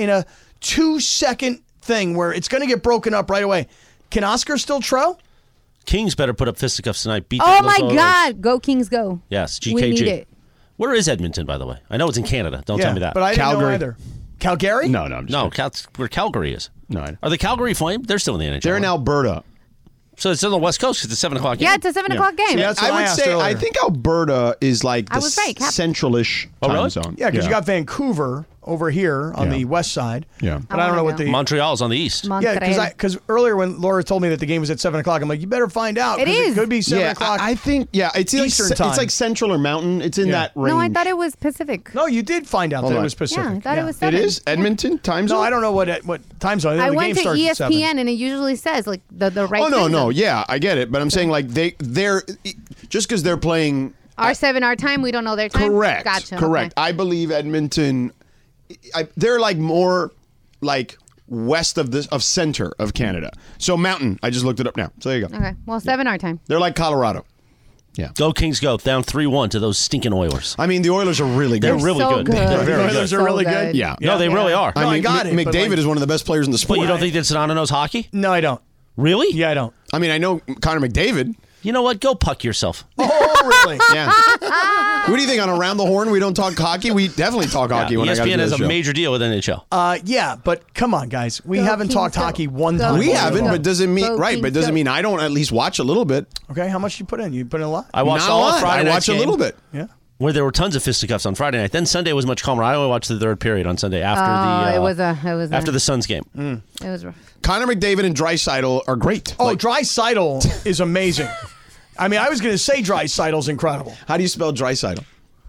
2-second thing where it's going to get broken up right away? Can Oscar still throw? Kings better put up fisticuffs tonight. Beat oh my God! Go Kings, go! Yes, GKG. We need it. Where is Edmonton, by the way? I know it's in Canada. Don't tell me that. But I didn't know either. Calgary? No, I'm just where Calgary is. No, are the Calgary Flames? They're still in the NHL. They're in Alberta. So it's on the West Coast. It's a 7 o'clock game. Yeah, it's a 7 o'clock game. See, I would say I think Alberta is like the central-ish time really? zone. Yeah, because you got Vancouver over here on the west side. Yeah, but I don't know what the Montreal's on the east. Yeah, because earlier when Laura told me that the game was at 7 o'clock, I'm like, you better find out. It is. It could be 7 o'clock. I think it's Eastern time. It's like Central or Mountain. It's in that range. No, I thought it was Pacific. No, you did find out that it was Pacific. Yeah, I thought it was 7. It is Edmonton time zone. No, I don't know what time zone. I the went game to starts at 7. ESPN and it usually says like the right. Oh time no, zone. yeah, I get it, but I'm saying like they're just because they're playing our 7 our time, we don't know their time. Correct. Gotcha. Correct. Okay. I believe Edmonton. They're like more like west of center of Canada. So mountain. I just looked it up now. So there you go. Okay. Well, 7 our time. They're like Colorado. Yeah. Go Kings go. Down 3-1 to those stinking Oilers. I mean, the Oilers are really good. They're really so good. good. They're very The good. Oilers are really good? Yeah. No, they really are. I mean, got it, but McDavid like- is one of the best players in the sport. But you don't think that Sedano knows hockey? No, I don't. Really? Yeah, I don't. I mean, I know Connor McDavid. You know what? Go puck yourself. Oh, really? Yeah. What do you think? On Around the Horn, we don't talk hockey? We definitely talk hockey when I got to ESPN do has the a show. major deal with NHL. Yeah, but come on, guys. We haven't Kings, talked go. hockey one Go. time. We haven't, but doesn't mean Go right. Kings, But doesn't go. mean I don't at least watch a little bit. Okay, how much you put in? You put in a lot? I watched Not a all lot. of Friday I night's watched a game, little bit. Yeah. where there were tons of fisticuffs on Friday night. Then Sunday was much calmer. I only watched the third period on Sunday after it was after the Suns game. It was rough. Connor McDavid and Draisaitl are great. Oh, Draisaitl is amazing. I mean, I was going to say Draisaitl's incredible. How do you spell Draisaitl?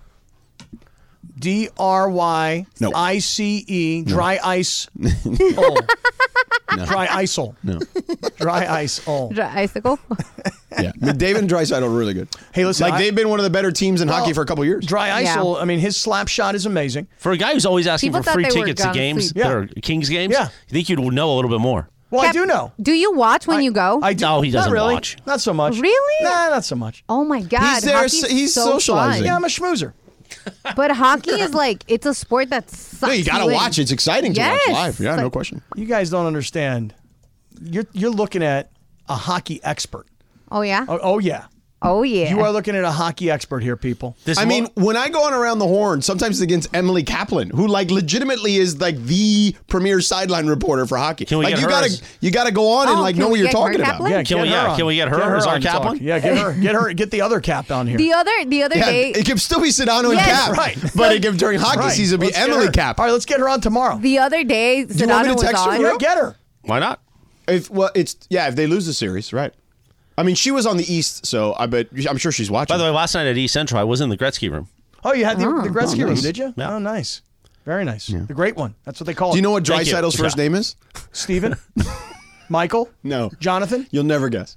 Dryice, dry ice. Oh. Dry isel. No. Dry ice. Oh. Dry icicle. Yeah. McDavid and Draisaitl are really good. Hey, listen. They've been one of the better teams in hockey for a couple years. Dry isel, I mean, his slap shot is amazing. For a guy who's always asking People for thought free they were tickets to gone games, sleep. or Kings games, Yeah. you think you'd know a little bit more. Well, I do know. Do you watch when you go? I do. No, he doesn't Not really. watch. Not so much. Really? Nah, not so much. Oh my God. He's there, Hockey's he's so socializing. fun. Yeah, I'm a schmoozer. But hockey is like, it's a sport that sucks. No, you got to in. watch. It's exciting to watch Yes. live. Yeah, It's no like- question. You guys don't understand. You're looking at a hockey expert. Oh, yeah? Oh yeah. Oh, yeah. You are looking at a hockey expert here, people. I mean, when I go on Around the Horn, sometimes it's against Emily Kaplan, who like legitimately is like the premier sideline reporter for hockey. Can we like get you her gotta as- you gotta go on and like can know what we you're get her, talking about. Kaplan? Yeah, Can we- get her yeah, on. can we get her as our on to talk. Kaplan? Yeah, get the other Cap on here. The other Yeah, day, it can still be Sedano and Yes. Cap, Right. But it can, during hockey Right. season, it'll be Let's get Emily her. Cap. All right, let's get her on tomorrow. the other day, you want me Sedano to was text her on. for Yeah, get her. Why not? If they lose the series, right? I mean, she was on the East, so I'm sure she's watching. By the way, last night at East Central, I was in the Gretzky room. Oh, you had the Gretzky room, nice. did you? Yeah. Oh, nice. Very nice. The great one. That's what they call it. do you know what Thank you. Draisaitl's first Yeah. name is? Stephen? Michael? No, Jonathan? you'll never guess.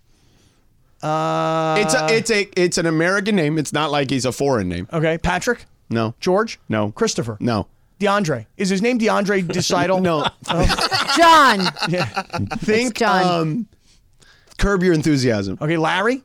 It's an American name. It's not like he's a foreign name. Okay. Patrick? No, George? no, Christopher? no, DeAndre? Is his name DeAndre Draisaitl? no. John. Think John. Curb Your Enthusiasm. Okay, Larry?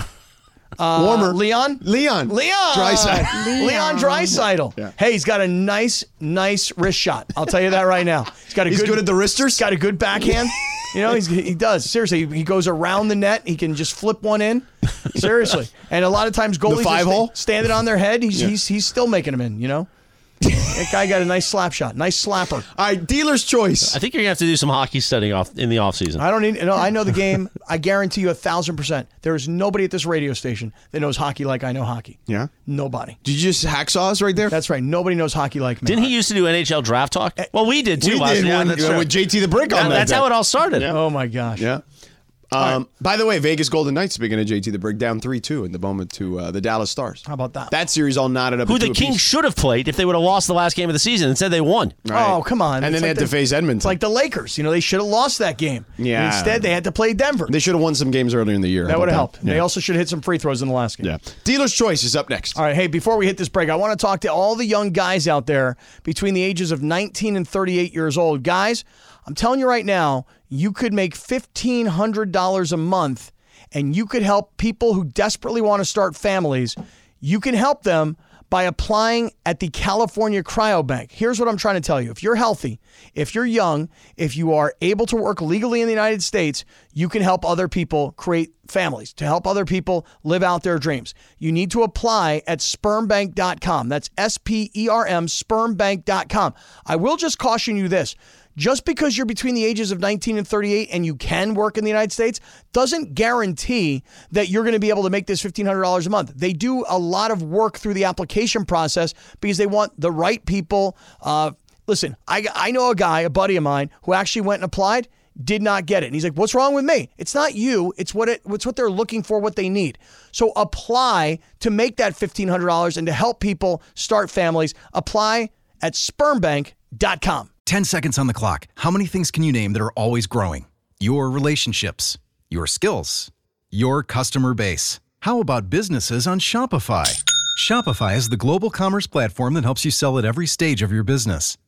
Warmer. Leon? Leon. Draisaitl. Leon Draisaitl. Yeah. Hey, he's got a nice wrist shot. I'll tell you that right now. He's good at the wristers. Got a good backhand. You know, he does. Seriously, he goes around the net. He can just flip one in. Seriously. And a lot of times goalies five are hole? standing on their head. He's still making them in, you know? That guy got a nice slap shot. Nice slapper. All right, dealer's choice. I think you're going to have to do some hockey studying in the offseason. I don't need. No, I know the game. I guarantee you 1,000%. There is nobody at this radio station that knows hockey like I know hockey. Yeah. Nobody. Did you just hacksaw us right there? That's right. Nobody knows hockey like me. Didn't he used to do NHL draft talk? Well, we did too. We last did year. when- That's true. with JT the Brick on that That's day. how it all started. Yeah. Oh my gosh. Yeah. By the way, Vegas Golden Knights, speaking of JT the Brick, down 3-2 in the moment to the Dallas Stars. How about that? That series all knotted up. Who at the 2 Kings apiece. should have played if they would have lost the last game of the season. Instead, they won. Right. Oh, come on. And then It's they like had to face Edmonton. It's like the Lakers. You know, they should have lost that game. Yeah. And instead, they had to play Denver. They should have won some games earlier in the year. That How would have about helped. They also should have hit some free throws in the last game. Yeah. Dealer's choice is up next. All right, hey, before we hit this break, I want to talk to all the young guys out there between the ages of 19 and 38 years old. Guys, I'm telling you right now, you could make $1,500 a month, and you could help people who desperately want to start families. You can help them by applying at the California Cryobank. Here's what I'm trying to tell you. If you're healthy, if you're young, if you are able to work legally in the United States, you can help other people create families, to help other people live out their dreams. You need to apply at spermbank.com. That's SPERM, spermbank.com. I will just caution you this. Just because you're between the ages of 19 and 38 and you can work in the United States doesn't guarantee that you're going to be able to make this $1,500 a month. They do a lot of work through the application process because they want the right people. Listen, I know a guy, a buddy of mine, who actually went and applied, did not get it. And he's like, what's wrong with me? It's not you. It's what they're looking for, what they need. So apply to make that $1,500 and to help people start families. Apply at spermbank.com. 10 seconds on the clock. How many things can you name that are always growing? Your relationships, your skills, your customer base. How about businesses on Shopify? Shopify is the global commerce platform that helps you sell at every stage of your business.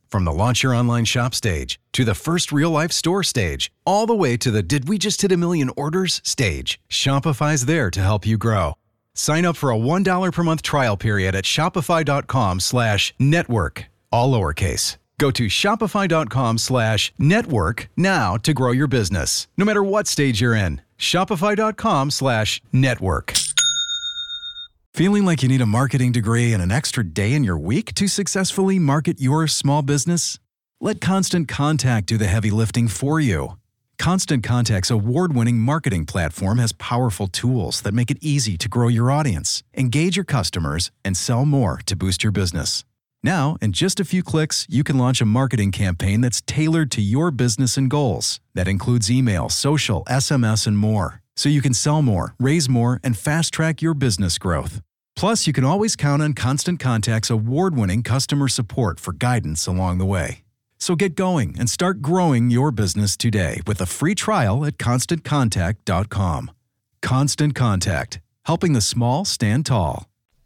From the launch your online shop stage to the first real-life store stage, all the way to the did we just hit a million orders stage, Shopify's there to help you grow. Sign up for a $1 per month trial period at shopify.com/network, all lowercase. Go to shopify.com/network now to grow your business, no matter what stage you're in. Shopify.com/network. Feeling like you need a marketing degree and an extra day in your week to successfully market your small business? Let Constant Contact do the heavy lifting for you. Constant Contact's award-winning marketing platform has powerful tools that make it easy to grow your audience, engage your customers, and sell more to boost your business. Now, in just a few clicks, you can launch a marketing campaign that's tailored to your business and goals. That includes email, social, SMS, and more. So you can sell more, raise more, and fast-track your business growth. Plus, you can always count on Constant Contact's award-winning customer support for guidance along the way. So get going and start growing your business today with a free trial at ConstantContact.com. Constant Contact, helping the small stand tall.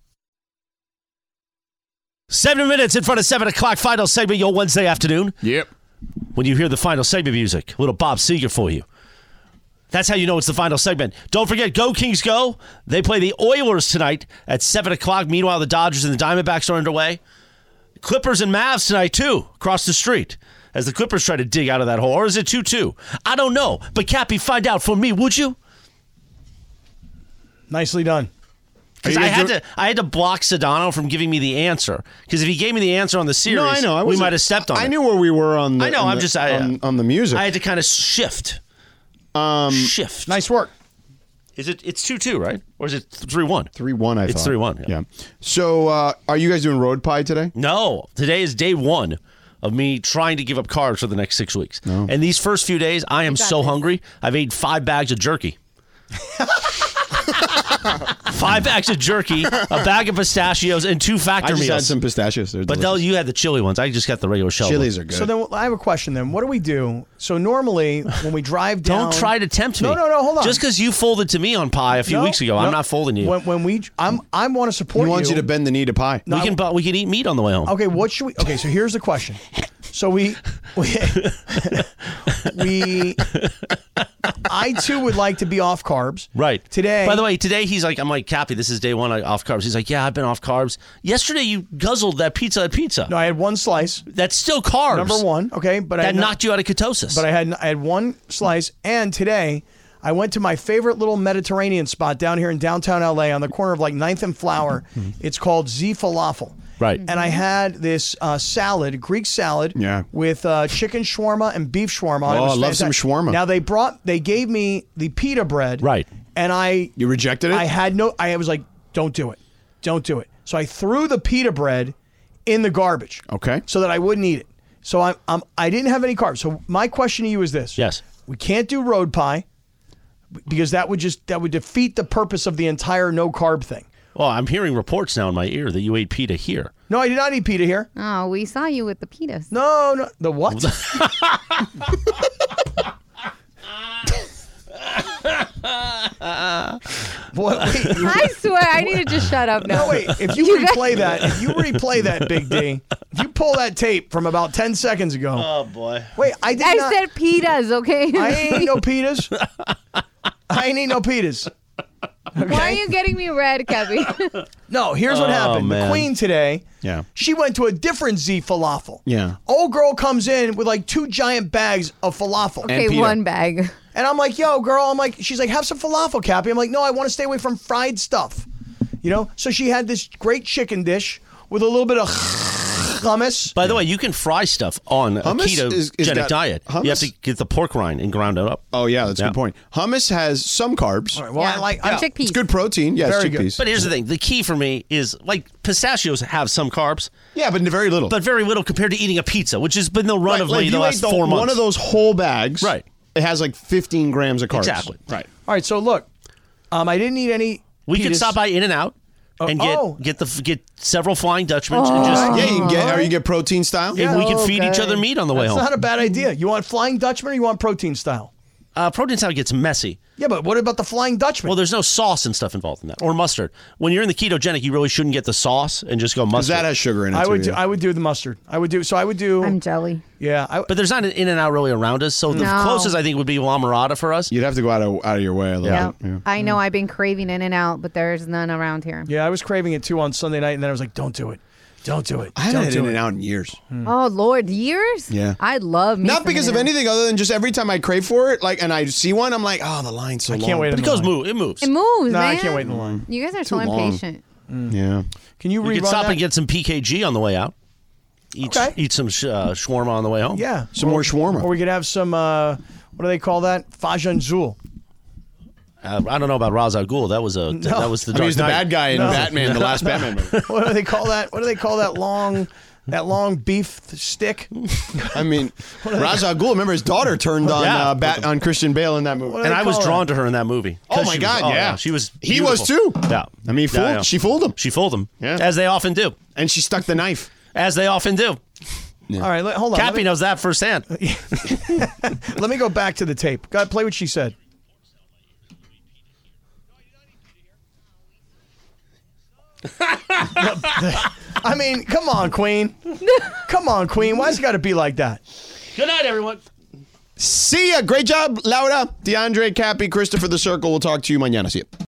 7 minutes in front of 7 o'clock, final segment, your Wednesday afternoon. Yep. When you hear the final segment music, a little Bob Seger for you. That's how you know it's the final segment. Don't forget, Go Kings Go. They play the Oilers tonight at 7 o'clock. Meanwhile, the Dodgers and the Diamondbacks are underway. Clippers and Mavs tonight, too, across the street, as the Clippers try to dig out of that hole. Or is it 2-2? I don't know. But, Cappy, find out for me, would you? Nicely done. Because I had to block Sedano from giving me the answer. Because if he gave me the answer on the series, No, I know. we might have stepped on it. I knew where we were on the, I know. on the music. I had to kind of shift. Shift. Nice work. Is it? It's 2-2, right? Or is it 3-1? 3-1, I thought. It's 3-1. Yeah. So, are you guys doing road pie today? No. Today is day one of me trying to give up carbs for the next 6 weeks. No. And these first few days, I am so hungry. I've ate 5 bags of jerky. 5 bags of jerky, a bag of pistachios, and 2 Factor I just meals. had some pistachios. They're But delicious. you had the chili ones. I just got the regular shell. Chilies are good. So then I have a question then. What do we do? So normally when we drive down... Don't try to tempt me. No, hold on. Just because you folded to me on pie a few weeks ago, I'm not folding you. I want to support He you. wants you to bend the knee to pie. We can eat meat on the way home. Okay, what should we... Okay, so here's the question. So I too would like to be off carbs. Right. Today. By the way, today I'm like, Cappy, this is day one off carbs. He's like, yeah, I've been off carbs. Yesterday you guzzled that pizza. No, I had one slice. That's still carbs. Number one, okay, but that knocked you out of ketosis. But I had one slice, and today I went to my favorite little Mediterranean spot down here in downtown LA on the corner of like 9th and Flower. It's called Z Falafel. Right. And I had this salad, Greek salad, with chicken shawarma and beef shawarma. Oh, I love some shawarma. Now they gave me the pita bread. Right. And You rejected it? I was like, don't do it. Don't do it. So I threw the pita bread in the garbage. Okay. So that I wouldn't eat it. So I didn't have any carbs. So my question to you is this. Yes. We can't do road pie because that would defeat the purpose of the entire no carb thing. Well, I'm hearing reports now in my ear that you ate pita here. No, I did not eat pita here. Oh, we saw you with the pitas. No. The what? What? Wait, I swear, I need to just shut up now. No, wait. If you replay that, Big D, if you pull that tape from about 10 seconds ago. Oh, boy. Wait, I said pitas, okay? I ain't eat no pitas. I ain't eat no pitas. Okay? Why are you getting me red, Kevin? No, here's what happened. man. The Queen today, Yeah. she went to a different Z falafel. Yeah. Old girl comes in with like 2 giant bags of falafel. Okay, one bag. And I'm like, yo, girl, she's like, have some falafel, Cappy. I'm like, no, I want to stay away from fried stuff. You know? So she had this great chicken dish with a little bit of hummus. By the way, you can fry stuff on Hummus a is ketogenic got- diet. You have hummus- to get the pork rind and ground it up. Oh, yeah, that's a good point. Hummus has some carbs. All right, well, I'm chickpeas. It's good protein. Yes, Very chickpeas. But here's the thing. The key for me is, like, pistachios have some carbs. Yeah, but very little. But very little compared to eating a pizza, which has been the run of like the you last ate 4 months. one of those whole bags. Right. It has like 15 grams of carbs. Exactly. Right. All right, so look, I didn't eat any. We could pitas. stop by In-N-Out and get several Flying Dutchmen and just Yeah, you can get. Or you get protein style. and we can feed each other meat on the way That's home. not a bad idea. You want Flying Dutchman or you want protein style? Protein salad gets messy. Yeah, but what about the Flying Dutchman? Well, there's no sauce and stuff involved in that, or mustard. When you're in the ketogenic, you really shouldn't get the sauce and just go mustard. Because that has sugar in it. I would do the mustard. I would do. I'm jelly. Yeah, but there's not an in and out really around us. So the closest I think would be La Mirada for us. You'd have to go out of your way a little bit. Yeah. I know I've been craving In and Out, but there's none around here. Yeah, I was craving it too on Sunday night, and then I was like, don't do it. Don't do it. I haven't had In and Out in years. Oh, Lord, years? Yeah. I love me Not some because of In-N-Out. anything other than just every time I crave for it, and I see one, I'm like, oh, the line's so long. I can't wait. But it goes move. It moves. It moves, No, man. I can't wait in the line. You guys are so Too long. impatient. Yeah. Can you You rerun can stop that? and get some PKG on the way out. Eat some shawarma on the way home. Yeah, Some more shawarma. Or we could have some. What do they call that? Fajanzul. I don't know about Ra's al Ghul. That was the He Dark was the Knight. bad guy in Batman, the last Batman movie. What do they call that? What do they call that long beef stick? I mean, Ra's al Ghul, remember his daughter turned on on Christian Bale in that movie. And I was drawn to her in that movie. Oh my God, yeah. She was He was beautiful. too. Yeah. I mean, she fooled him. She fooled him. Yeah. As they often do. And she stuck the knife. As they often do. All right, hold on. Cappy knows that firsthand. Let me go back to the tape. Go ahead, play what she said. I mean, come on, Queen. Come on, Queen. Why's it got to be like that? Good night, everyone. See ya. Great job, Laura, DeAndre, Cappy, Christopher the Circle. We'll talk to you mañana. See ya.